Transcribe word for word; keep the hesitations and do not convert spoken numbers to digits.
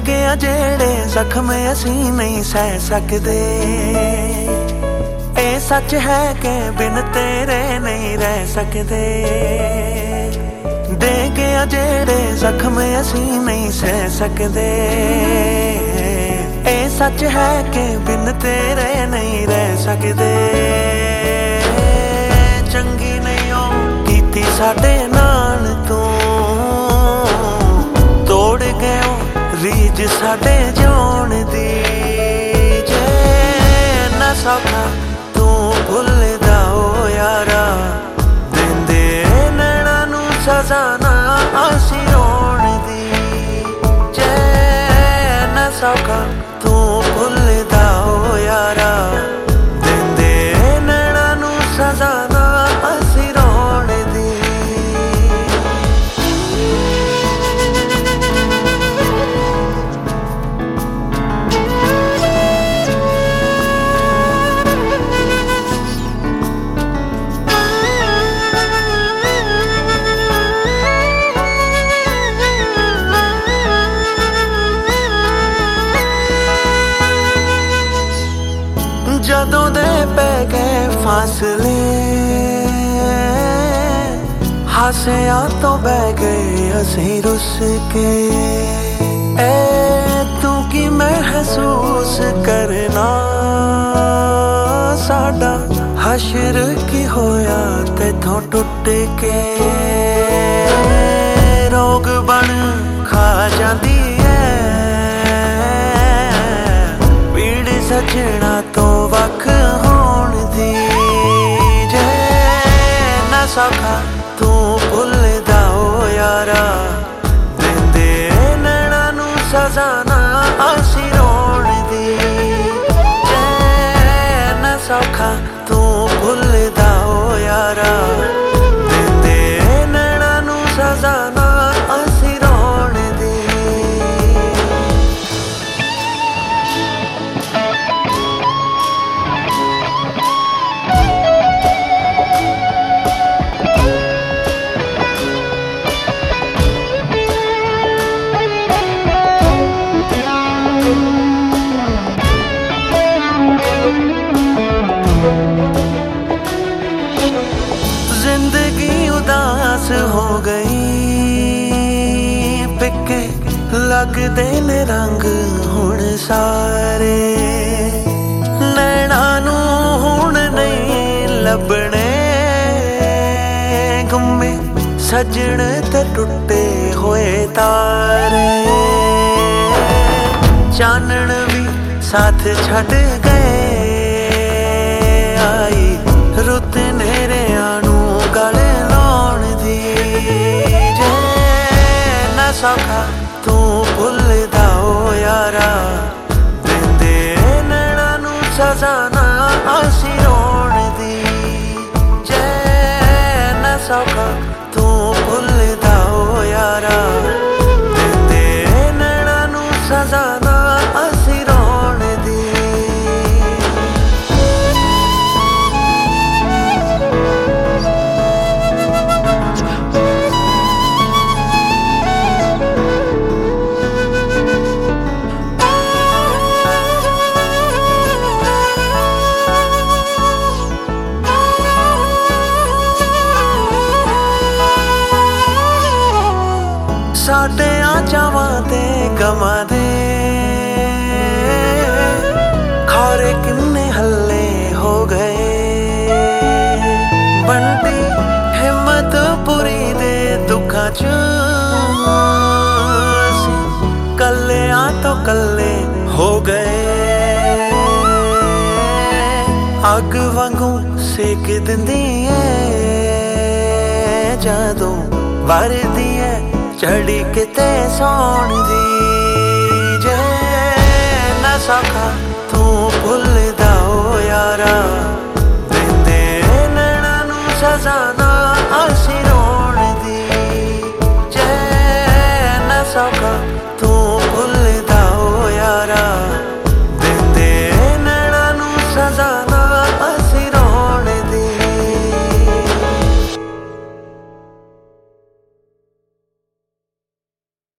गया जेड़े जख्म असी नहीं सह सकते। ए सच है कि बिन तेरे नहीं रह सकते। दे गया जेड़े जख्म असी नहीं सह सकते। ए सच है कि बिन तेरे नहीं रह सकते। चंगी नहीं हो कीती साडे नाल तू, तोड़ गए रीज साडे जिउण दी। जे ना सौखा तू भुलदा हो यारा, देंदे नैना नू सजा ना असी रोण दी। जे ना सौखा तू भुलदा हो यारा, देंदे नैना नू सजा ना असी रोण दी। जदों दे पै गए फासले, हासिया तो बह गए असी रुस के। ए तू की महसूस करना, साडा हशर की होया तेथों टुट के। रोग बन खा जाती है पीड़ सजना तो वख होण दी। जे ना सौखा तू भुलदा हो यारा, देंदे नैना नू सजा ना असी रोण दी। जे ना सौखा तू भुलदा हो यारा, देंदे नैना नू सजा ना असी रोण दी। जिंदगी उदास हो गई, फिक्के लगदे ने रंग हुण सारे। नैना नू हुण नहीं लभणे गुम्मे सजण ते टुटे होए तारे। चानण भी साथ छड़ गए, आई रुत नेरिया नू गल लाउण दी। जे ना सौखा तू भुलदा हो यारा, देंदे नैना नू सजा ना असी रोण दी। जे ना सौखा तू भुलदा हो यारा, देंदे नैना नू सजा ना असी रोण दी। साडे आचावां ते गवां दे खारे किन्ने हल्ले हो गए। बनती हिम्मत पूरी दे दुखां च असी कल्ले आ तो कल्ले हो गए। अग वांगू सेक दिंदी है जदों वरदी है चढ़ी किते सौण दी। जे ना सौखा तू भुल